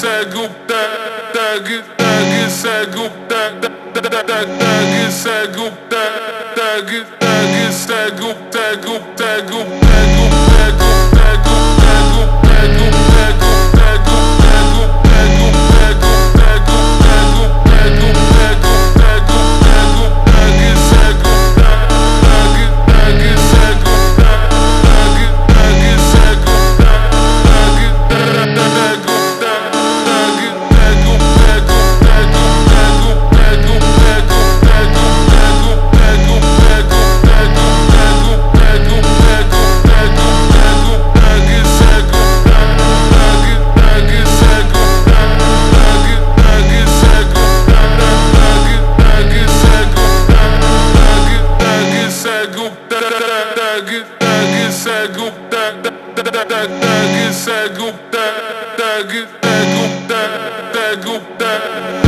cego, tag, tag, cego, tag, tag, cego, tag, tag, cego, tego, tego, tego, tego, tego, tego, tego, tego, tego, tego, tego, tego, tego, tego, tego, tego, tego, tego, tag, cego, tag, tag, cego, tag, tag, cego, tag, tego, tego, tego, tego, tego, tego, tego, tego, tego, tego, tego, tego, tego, tego, tego, tego, tego, tego, tag, cego, tag, tag, cego, tag, tag, cego, tag, tag, cego, tag, tag, cego, tag, tag, cego, tag, tag, cego, tag, tego, tego,